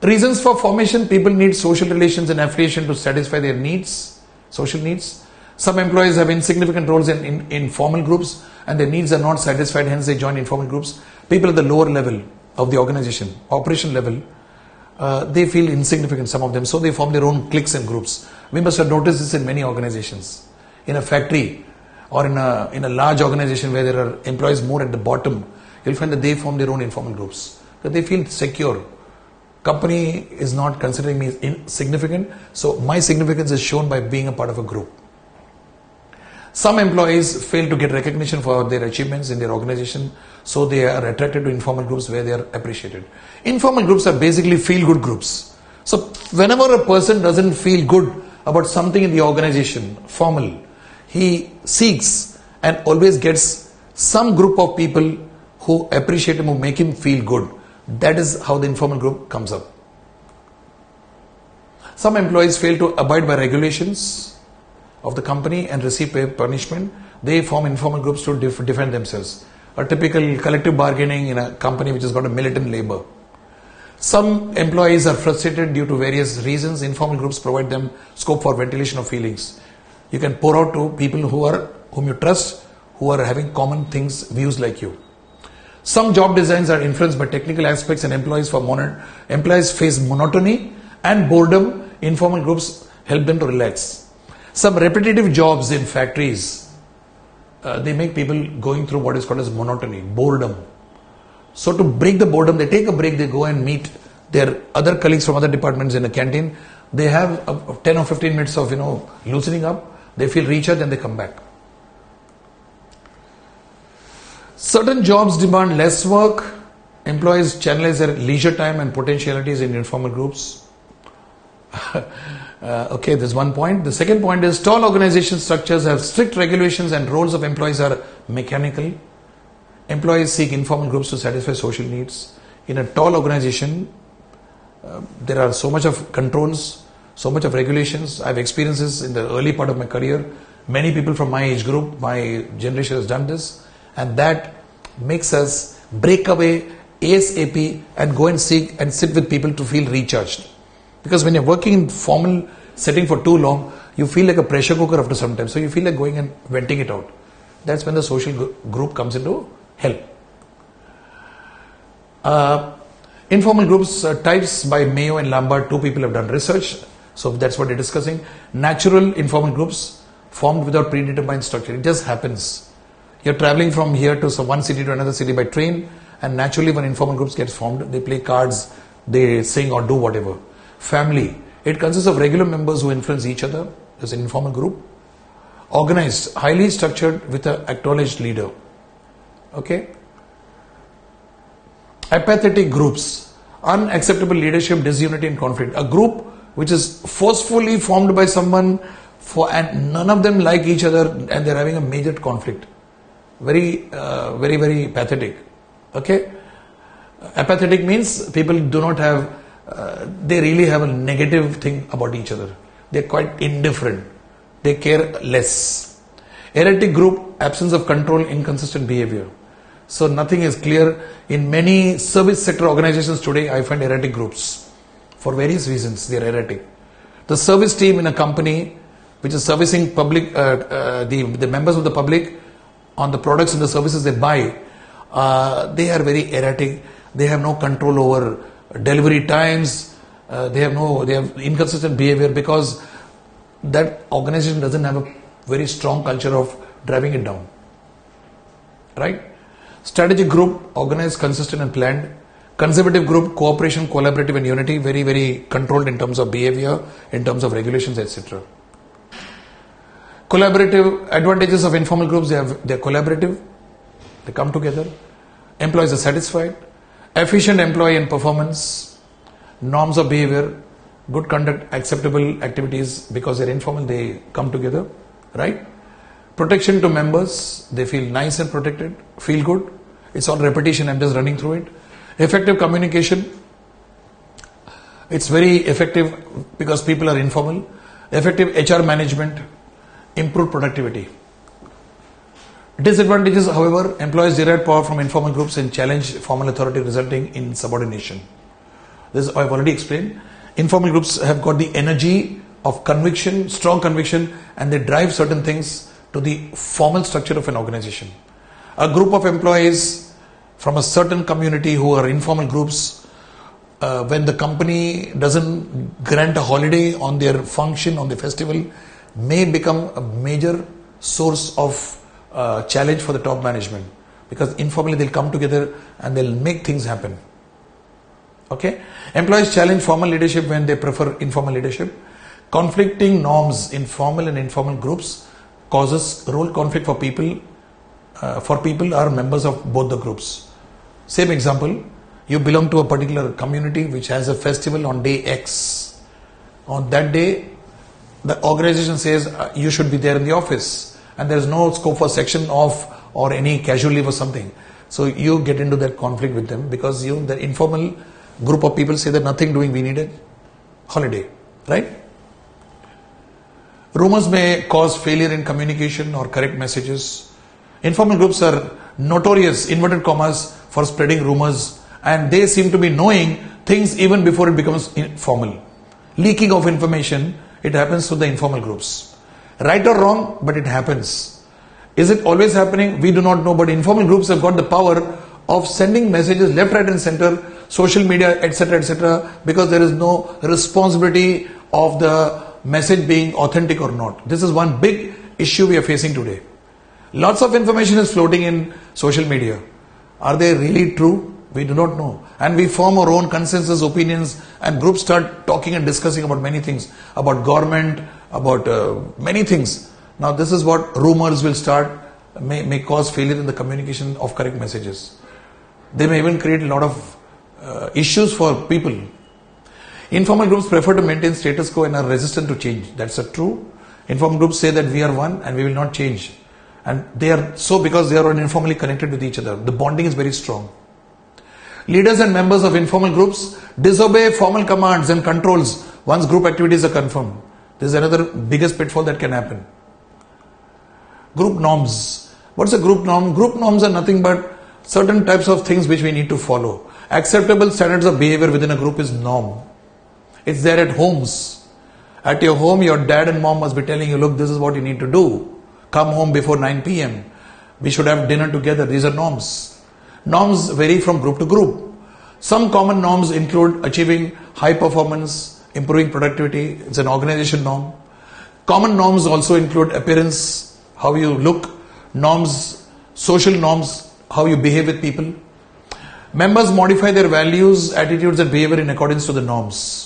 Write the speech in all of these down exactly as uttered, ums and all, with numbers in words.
Reasons for formation: people need social relations and affiliation to satisfy their needs, social needs. Some employees have insignificant roles in, in, in formal groups and their needs are not satisfied, hence they join informal groups. People at the lower level of the organization, operation level, uh, they feel insignificant, some of them, so they form their own cliques and groups. We must have noticed this in many organizations. In a factory or in a, in a large organization where there are employees more at the bottom, you'll find that they form their own informal groups. That they feel secure. Company is not considering me insignificant, so my significance is shown by being a part of a group. Some employees fail to get recognition for their achievements in their organization, so they are attracted to informal groups where they are appreciated. Informal groups are basically feel-good groups. So whenever a person doesn't feel good about something in the organization, formal, he seeks and always gets some group of people who appreciate him, who make him feel good. That is how the informal group comes up. Some employees fail to abide by regulations of the company and receive punishment. They form informal groups to def- defend themselves. A typical collective bargaining in a company which has got a militant labor. Some employees are frustrated due to various reasons. Informal groups provide them scope for ventilation of feelings. You can pour out to people who are whom you trust, who are having common things, views like you. Some job designs are influenced by technical aspects and employees for mono- employees face monotony and boredom. Informal groups help them to relax. Some repetitive jobs in factories, uh, they make people going through what is called as monotony, boredom. So to break the boredom, they take a break, they go and meet their other colleagues from other departments in a canteen. They have a, ten or fifteen minutes of, you know, loosening up. They feel recharged and they come back. Certain jobs demand less work. Employees channelize their leisure time and potentialities in informal groups. Uh, okay, there's one point. The second point is tall organization structures have strict regulations and roles of employees are mechanical. Employees seek informal groups to satisfy social needs. In a tall organization, uh, there are so much of controls, so much of regulations. I have experiences in the early part of my career. Many people from my age group, my generation has done this, and that makes us break away ASAP and go and seek and sit with people to feel recharged. Because when you're working in formal setting for too long, you feel like a pressure cooker after some time. So you feel like going and venting it out. That's when the social group comes into help. Uh, informal groups, uh, types by Mayo and Lombard, two people have done research. So that's what they're discussing. Natural informal groups formed without predetermined structure. It just happens. You're traveling from here to some one city to another city by train, and naturally when informal groups get formed, they play cards, they sing or do whatever. Family, it consists of regular members who influence each other. There's an informal group. Organized, highly structured with an acknowledged leader. Okay. Apathetic groups, unacceptable leadership, disunity and conflict. A group which is forcefully formed by someone for and none of them like each other and they're having a major conflict. Very, uh, very, very pathetic. Okay. Apathetic means people do not have Uh, they really have a negative thing about each other. They're quite indifferent. They care less. Erratic group, absence of control, inconsistent behavior. So nothing is clear. In many service sector organizations today, I find erratic groups. For various reasons, they're erratic. The service team in a company which is servicing public, uh, uh, the, the members of the public on the products and the services they buy, uh, they are very erratic. They have no control over delivery times, uh, they have no, they have inconsistent behavior because that organization doesn't have a very strong culture of driving it down. Right? Strategic group, organized, consistent and planned. Conservative group, cooperation, collaborative and unity, very, very controlled in terms of behavior, in terms of regulations, et cetera. Collaborative advantages of informal groups, they have, they're collaborative, they come together. Employees are satisfied. Efficient employee and performance, norms of behavior, good conduct, acceptable activities because they're informal, they come together, right? Protection to members, they feel nice and protected, feel good. It's all repetition, I'm just running through it. Effective communication, it's very effective because people are informal. Effective H R management, improved productivity. Disadvantages, however, employees derive power from informal groups and challenge formal authority resulting in subordination. This I've already explained. Informal groups have got the energy of conviction, strong conviction, and they drive certain things to the formal structure of an organization. A group of employees from a certain community who are informal groups, uh, when the company doesn't grant a holiday on their function, on the festival, may become a major source of uh, challenge for the top management, because informally they'll come together and they'll make things happen. Okay? Employees challenge formal leadership when they prefer informal leadership. Conflicting norms in formal and informal groups causes role conflict for people, uh, for people who are members of both the groups. Same example, you belong to a particular community which has a festival on day X. On that day, the organization says uh, you should be there in the office, and there is no scope for section off or any casual leave or something. So you get into that conflict with them because you, the informal group of people say that nothing doing, we need a holiday, right? Rumors may cause failure in communication or correct messages. Informal groups are notorious, inverted commas, for spreading rumors, and they seem to be knowing things even before it becomes formal. Leaking of information, it happens to the informal groups. Right or wrong, but it happens. Is it always happening? We do not know, but informal groups have got the power of sending messages left, right and center, social media, et cetera, et cetera, because there is no responsibility of the message being authentic or not. This is one big issue we are facing today. Lots of information is floating in social media. Are they really true? We do not know. And we form our own consensus opinions, and groups start talking and discussing about many things, about government, about uh, many things. Now this is what rumors will start, may, may cause failure in the communication of correct messages. They may even create a lot of uh, issues for people. Informal groups prefer to maintain status quo and are resistant to change. That's a true. Informal groups say that we are one and we will not change. And they are so because they are informally connected with each other. The bonding is very strong. Leaders and members of informal groups disobey formal commands and controls once group activities are confirmed. This is another biggest pitfall that can happen. Group norms. What's a group norm? Group norms are nothing but certain types of things which we need to follow. Acceptable standards of behavior within a group is norm. It's there at homes. At your home, your dad and mom must be telling you, look, this is what you need to do. Come home before nine p m We should have dinner together. These are norms. Norms vary from group to group. Some common norms include achieving high performance, improving productivity. It's an organization norm. Common norms also include appearance, how you look, norms, social norms, how you behave with people. Members modify their values, attitudes and behavior in accordance to the norms.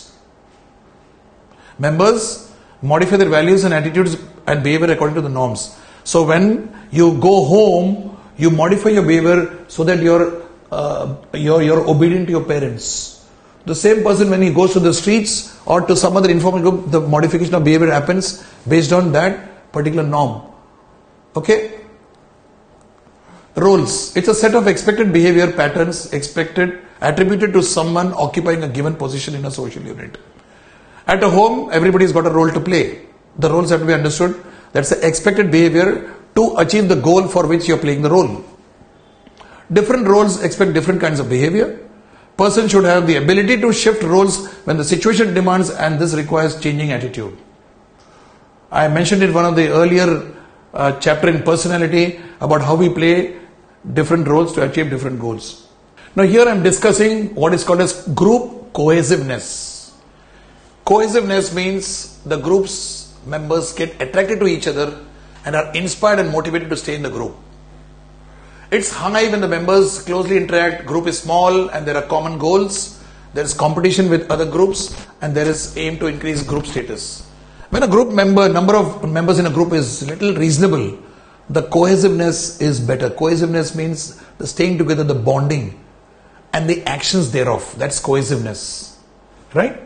Members modify their values and attitudes and behavior according to the norms. So when you go home, you modify your behavior so that you're, uh, you're, you're obedient to your parents. The same person, when he goes to the streets or to some other informal group, the modification of behavior happens based on that particular norm. Okay? Roles. It's a set of expected behavior patterns expected, attributed to someone occupying a given position in a social unit. At a home, everybody's got a role to play. The roles have to be understood. That's the expected behavior to achieve the goal for which you're playing the role. Different roles expect different kinds of behavior. Person should have the ability to shift roles when the situation demands, and this requires changing attitude. I mentioned in one of the earlier uh, chapter in personality about how we play different roles to achieve different goals. Now here I'm discussing what is called as group cohesiveness. Cohesiveness means the group's members get attracted to each other and are inspired and motivated to stay in the group. It's high when the members closely interact, group is small and there are common goals, there is competition with other groups and there is aim to increase group status. When a group member, number of members in a group is little reasonable, the cohesiveness is better. Cohesiveness means the staying together, the bonding and the actions thereof. That's cohesiveness, right?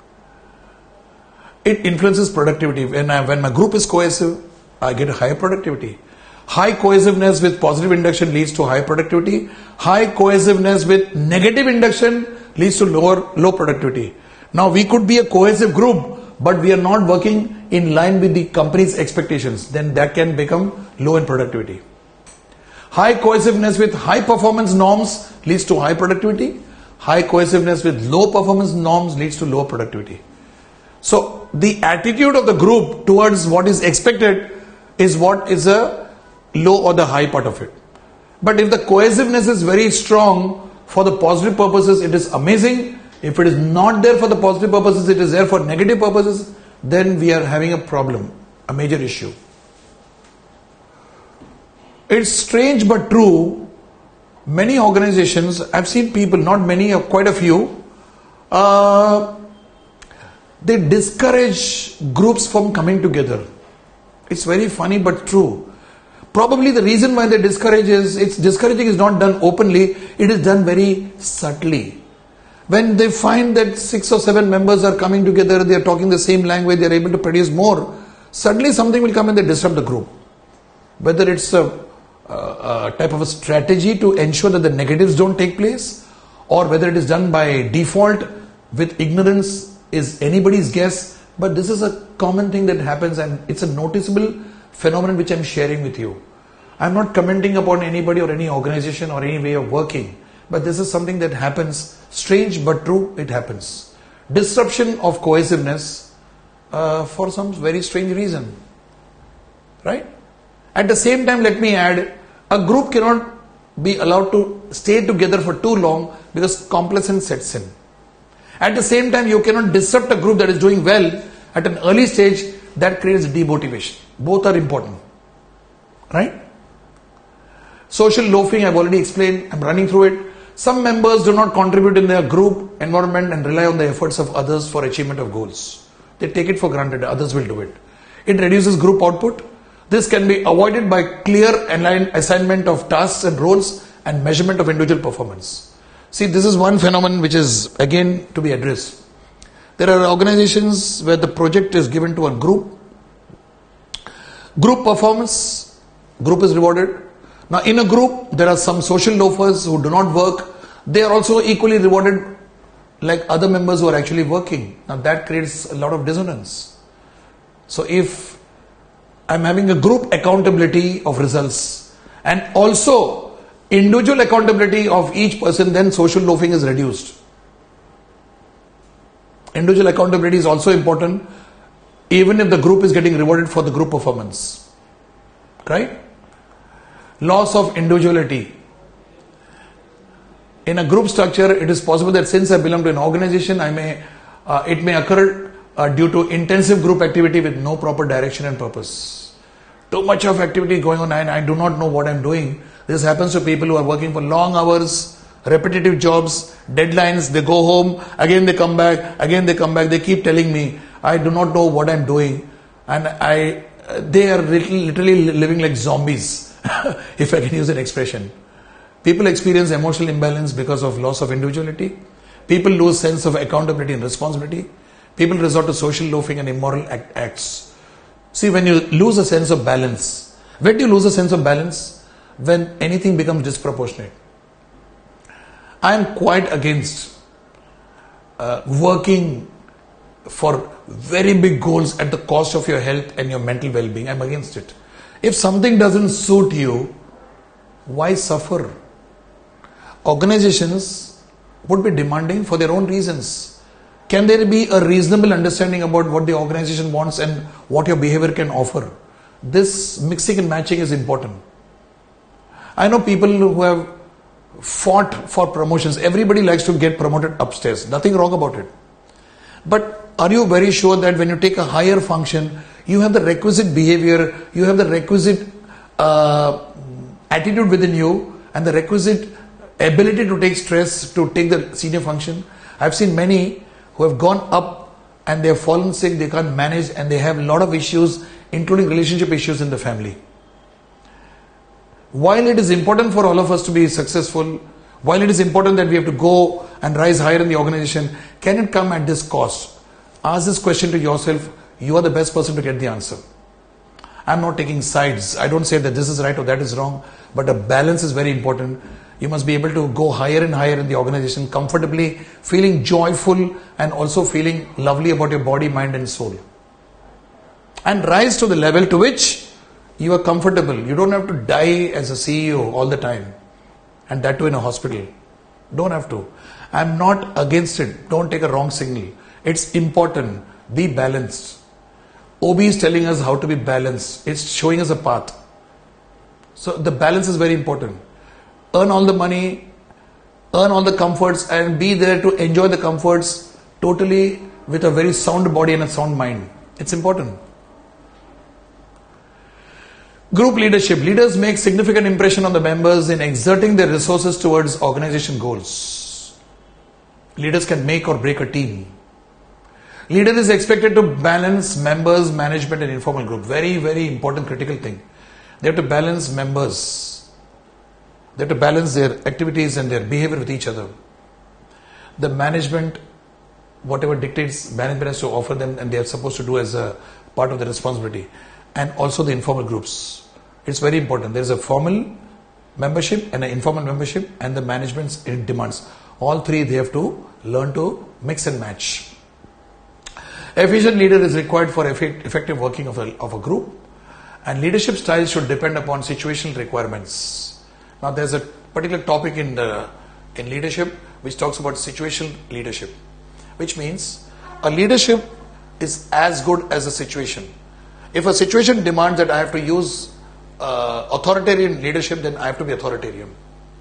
It influences productivity. When, I, when my group is cohesive, I get a higher productivity. High cohesiveness with positive induction leads to high productivity. High cohesiveness with negative induction leads to lower low productivity. Now we could be a cohesive group, but we are not working in line with the company's expectations. Then that can become low in productivity. High cohesiveness with high performance norms leads to high productivity. High cohesiveness with low performance norms leads to low productivity. So the attitude of the group towards what is expected is what is a low or the high part of it. But if the cohesiveness is very strong for the positive purposes, it is amazing. If it is not there for the positive purposes, it is there for negative purposes, then we are having a problem, a major issue. It's strange but true. Many organizations, I've seen people, not many, quite a few, uh, they discourage groups from coming together. It's very funny but true. Probably the reason why they discourage is, it's discouraging is not done openly, it is done very subtly. When they find that six or seven members are coming together, they are talking the same language, they are able to produce more, suddenly something will come and they disrupt the group. Whether it's a Uh, a type of a strategy to ensure that the negatives don't take place, or whether it is done by default with ignorance is anybody's guess, but this is a common thing that happens and it's a noticeable phenomenon which I'm sharing with you. I'm not commenting upon anybody or any organization or any way of working, but this is something that happens, strange but true, it happens. Disruption of cohesiveness uh, for some very strange reason, right? At the same time, let me add, a group cannot be allowed to stay together for too long because complacence sets in. At the same time, you cannot disrupt a group that is doing well at an early stage. That creates demotivation. Both are important, right? Social loafing, I've already explained, I'm running through it. Some members do not contribute in their group environment and rely on the efforts of others for achievement of goals. They take it for granted, others will do it. It reduces group output. This can be avoided by clear assignment of tasks and roles and measurement of individual performance. See, this is one phenomenon which is again to be addressed. There are organizations where the project is given to a group. Group performance, group is rewarded. Now in a group, there are some social loafers who do not work. They are also equally rewarded like other members who are actually working. Now that creates a lot of dissonance. So if I'm having a group accountability of results and also individual accountability of each person, then social loafing is reduced. Individual accountability is also important, even if the group is getting rewarded for the group performance. Right? Loss of individuality. In a group structure, it is possible that since I belong to an organization, I may uh, it may occur uh, due to intensive group activity with no proper direction and purpose. Too much of activity going on and I do not know what I'm doing. This happens to people who are working for long hours, repetitive jobs, deadlines, they go home, again they come back, again they come back, they keep telling me, I do not know what I'm doing. And I, they are literally living like zombies, if I can use that expression. People experience emotional imbalance because of loss of individuality. People lose sense of accountability and responsibility. People resort to social loafing and immoral act- acts. See, when you lose a sense of balance, when do you lose a sense of balance? When anything becomes disproportionate. I am quite against uh, working for very big goals at the cost of your health and your mental well-being. I'm against it. If something doesn't suit you, why suffer? Organizations would be demanding for their own reasons. Can there be a reasonable understanding about what the organization wants and what your behavior can offer? This mixing and matching is important. I know people who have fought for promotions. Everybody likes to get promoted upstairs. Nothing wrong about it. But are you very sure that when you take a higher function, you have the requisite behavior, you have the requisite uh, attitude within you and the requisite ability to take stress to take the senior function? I've seen many who have gone up and they have fallen sick, they can't manage and they have a lot of issues, including relationship issues in the family. While it is important for all of us to be successful, while it is important that we have to go and rise higher in the organization, can it come at this cost? Ask this question to yourself. You are the best person to get the answer. I'm not taking sides. I don't say that this is right or that is wrong, but a balance is very important. You must be able to go higher and higher in the organization comfortably, feeling joyful and also feeling lovely about your body, mind and soul. And rise to the level to which you are comfortable. You don't have to die as a C E O all the time. And that too in a hospital. Don't have to. I'm not against it. Don't take a wrong signal. It's important. Be balanced. O B is telling us how to be balanced. It's showing us a path. So the balance is very important. Earn all the money, earn all the comforts, and be there to enjoy the comforts totally with a very sound body and a sound mind. It's important. Group leadership. Leaders make significant impression on the members in exerting their resources towards organization goals. Leaders can make or break a team. Leader is expected to balance members, management and informal group. Very, very important critical thing. They have to balance members. They have to balance their activities and their behavior with each other. The management, whatever dictates, management has to offer them and they are supposed to do as a part of the responsibility. And also the informal groups. It's very important. There is a formal membership and an informal membership and the management's demands. All three they have to learn to mix and match. Efficient leader is required for effect, effective working of a, of a group, and leadership style should depend upon situational requirements. Now there's a particular topic in the in leadership which talks about situational leadership, which means a leadership is as good as a situation. If a situation demands that I have to use uh, authoritarian leadership, then I have to be authoritarian.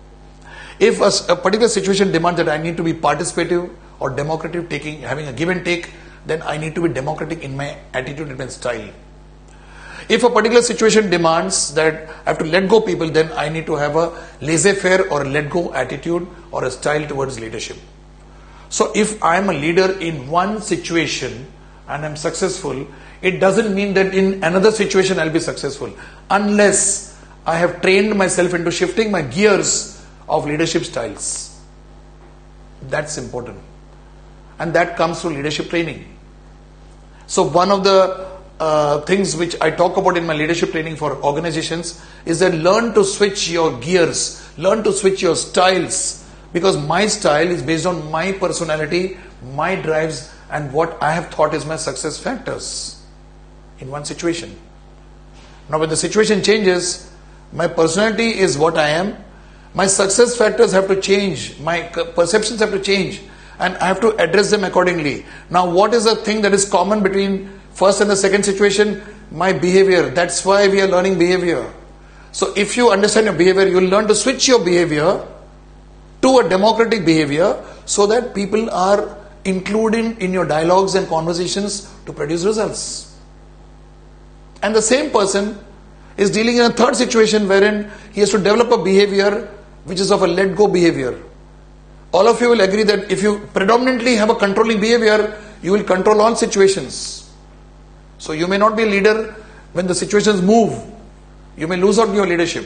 If a, a particular situation demands that I need to be participative or democratic, taking having a give and take, then I need to be democratic in my attitude and my style. If a particular situation demands that I have to let go people, then I need to have a laissez-faire or a let go attitude or a style towards leadership. So if I am a leader in one situation and I'm successful, it doesn't mean that in another situation I'll be successful unless I have trained myself into shifting my gears of leadership styles. That's important. And that comes through leadership training. So one of the uh, things which I talk about in my leadership training for organizations is that learn to switch your gears, learn to switch your styles, because my style is based on my personality, my drives, and what I have thought is my success factors in one situation. Now when the situation changes, my personality is what I am, my success factors have to change, my perceptions have to change, and I have to address them accordingly. Now what is the thing that is common between first and the second situation? My behavior. That's why we are learning behavior. So if you understand your behavior, you will learn to switch your behavior to a democratic behavior so that people are included in your dialogues and conversations to produce results. And the same person is dealing in a third situation wherein he has to develop a behavior which is of a let go behavior. All of you will agree that if you predominantly have a controlling behavior, you will control all situations. So you may not be a leader when the situations move. You may lose out your leadership.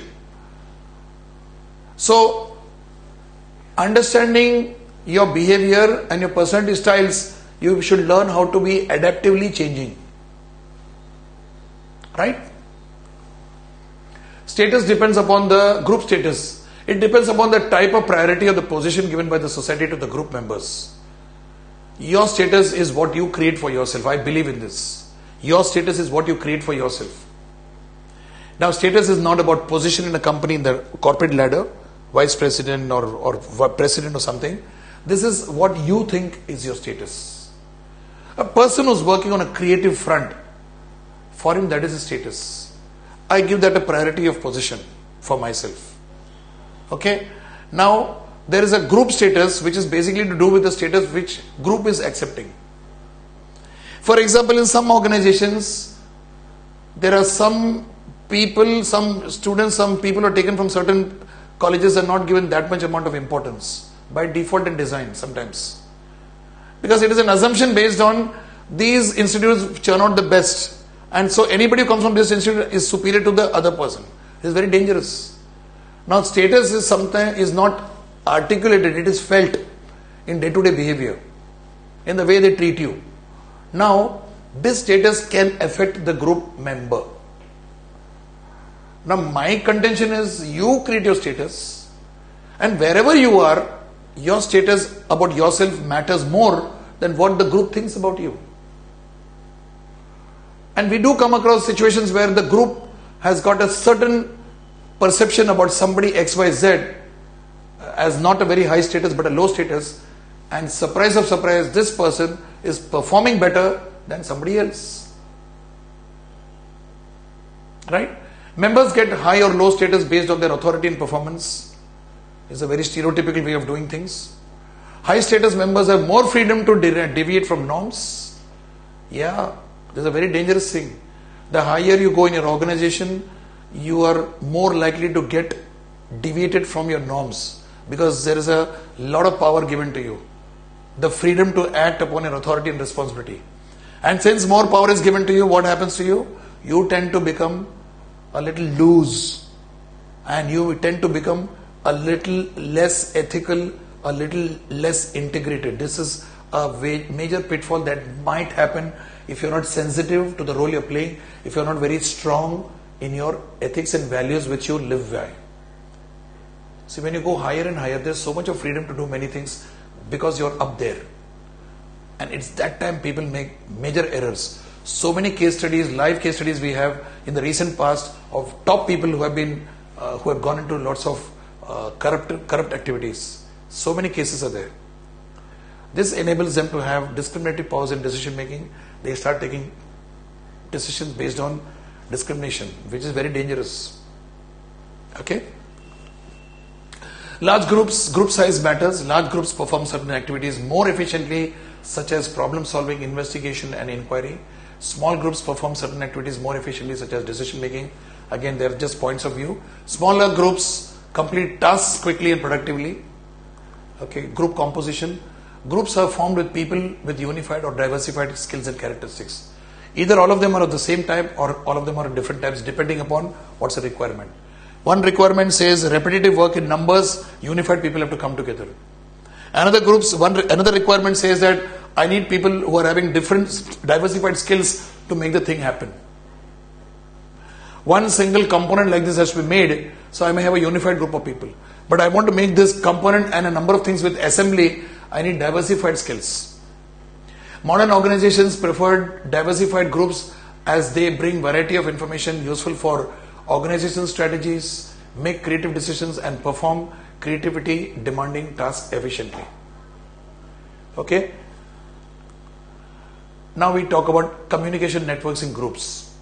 So understanding your behavior and your personality styles, you should learn how to be adaptively changing. Right? Status depends upon the group status. It depends upon the type of priority or the position given by the society to the group members. Your status is what you create for yourself. I believe in this. Your status is what you create for yourself. Now status is not about position in a company in the corporate ladder, vice president or, or president or something. This is what you think is your status. A person who's working on a creative front, for him that is his status. I give that a priority of position for myself. Okay. Now there is a group status which is basically to do with the status which group is accepting. For example, in some organizations, there are some people, some students, some people are taken from certain colleges are not given that much amount of importance by default and design sometimes. Because it is an assumption based on these institutes churn out the best. And so anybody who comes from this institute is superior to the other person. It is very dangerous. Now status is something is not articulated, it is felt in day-to-day behavior, in the way they treat you. Now this status can affect the group member. Now my contention is you create your status, and wherever you are, your status about yourself matters more than what the group thinks about you. And we do come across situations where the group has got a certain perception about somebody X Y Z as not a very high status but a low status, and surprise of surprise, this person is performing better than somebody else. Right? Members get high or low status based on their authority and performance. It's a very stereotypical way of doing things. High status members have more freedom to deviate from norms. Yeah, this is a very dangerous thing. The higher you go in your organization, you are more likely to get deviated from your norms, because there is a lot of power given to you. The freedom to act upon your authority and responsibility. And since more power is given to you, what happens to you? You tend to become a little loose, and you tend to become a little less ethical, a little less integrated. This is a major pitfall that might happen if you're not sensitive to the role you're playing, if you're not very strong in your ethics and values which you live by. See, when you go higher and higher, there's so much of freedom to do many things because you're up there. And it's that time people make major errors. So many case studies, live case studies we have in the recent past of top people who have been, uh, who have gone into lots of uh, corrupt, corrupt activities. So many cases are there. This enables them to have discriminatory powers in decision making. They start taking decisions based on discrimination, which is very dangerous. Okay? Large groups, group size matters. Large groups perform certain activities more efficiently, such as problem solving, investigation and inquiry. Small groups perform certain activities more efficiently, such as decision making. Again, they are just points of view. Smaller groups complete tasks quickly and productively. Okay, group composition. Groups are formed with people with unified or diversified skills and characteristics. Either all of them are of the same type or all of them are of different types, depending upon what's the requirement. One requirement says repetitive work in numbers, unified people have to come together. Another groups, one another requirement says that I need people who are having different diversified skills to make the thing happen. One single component like this has to be made, so I may have a unified group of people. But I want to make this component and a number of things with assembly, I need diversified skills. Modern organizations prefer diversified groups as they bring variety of information useful for organization strategies, make creative decisions and perform creativity demanding tasks efficiently. Okay. Now we talk about communication networks in groups.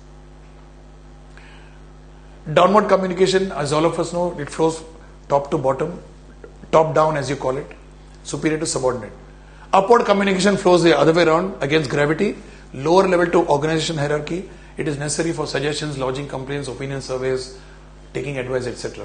Downward communication, as all of us know, it flows top to bottom, top down as you call it, superior to subordinate. Upward communication flows the other way around against gravity, lower level to organization hierarchy. It is necessary for suggestions, lodging complaints, opinion surveys, taking advice, et cetera.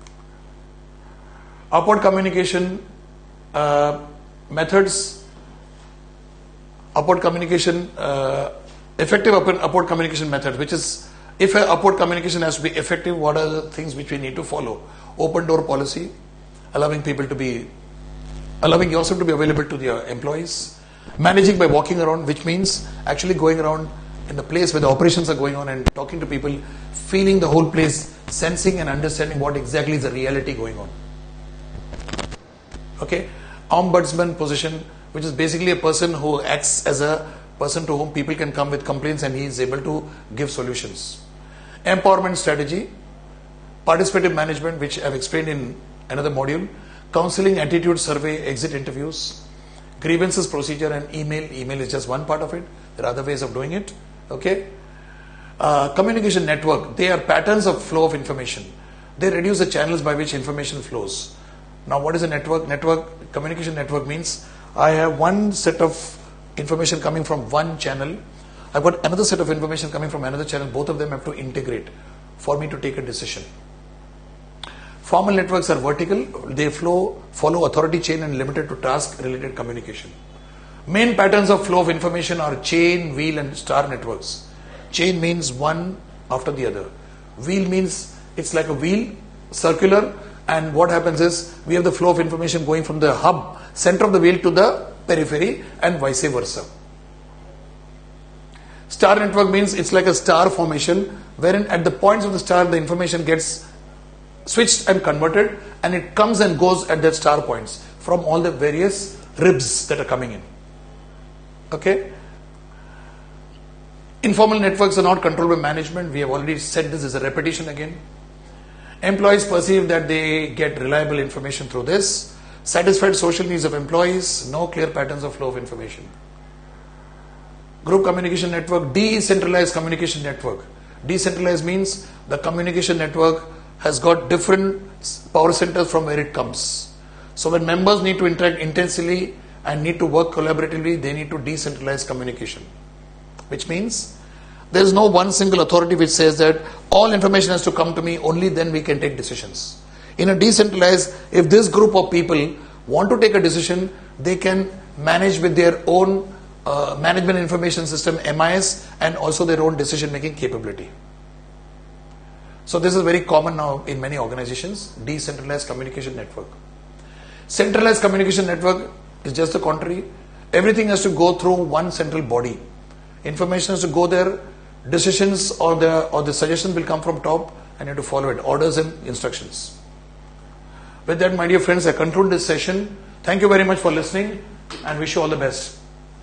Upward communication uh, methods, upward communication, uh, effective upward, upward communication methods, which is, if a upward communication has to be effective, what are the things which we need to follow? Open door policy, allowing people to be, allowing yourself to be available to the employees. Managing by walking around, which means actually going around in the place where the operations are going on and talking to people, feeling the whole place, sensing and understanding what exactly is the reality going on. Okay, ombudsman position, which is basically a person who acts as a person to whom people can come with complaints and he is able to give solutions. Empowerment strategy, participative management, which I've explained in another module, counseling, attitude survey, exit interviews, grievances procedure and email. Email is just one part of it. There are other ways of doing it. Okay. Uh, communication network, they are patterns of flow of information. They reduce the channels by which information flows. Now, what is a network? Network, communication network means I have one set of information coming from one channel. I've got another set of information coming from another channel. Both of them have to integrate for me to take a decision. Formal networks are vertical. They flow, follow authority chain and limited to task related communication. Main patterns of flow of information are chain, wheel and star networks. Chain means one after the other. Wheel means it's like a wheel, circular, and what happens is we have the flow of information going from the hub, center of the wheel to the periphery and vice versa. Star network means it's like a star formation wherein at the points of the star the information gets switched and converted and it comes and goes at that star points from all the various ribs that are coming in. Okay. Informal networks are not controlled by management. We have already said this is a repetition again. Employees perceive that they get reliable information through this. satisfied social needs of employees, no clear patterns of flow of information. Group communication network, decentralized communication network. Decentralized means the communication network has got different power centers from where it comes. So when members need to interact intensely and need to work collaboratively, they need to decentralize communication. Which means there is no one single authority which says that all information has to come to me, only then we can take decisions. In a decentralized, if this group of people want to take a decision, they can manage with their own uh, management information system, M I S, and also their own decision making capability. So this is very common now in many organizations, decentralized communication network. Centralized communication network is just the contrary. Everything has to go through one central body. Information has to go there, decisions or the or the suggestions will come from top and you have to follow it, orders and instructions. With that, my dear friends, I conclude this session. Thank you very much for listening and wish you all the best.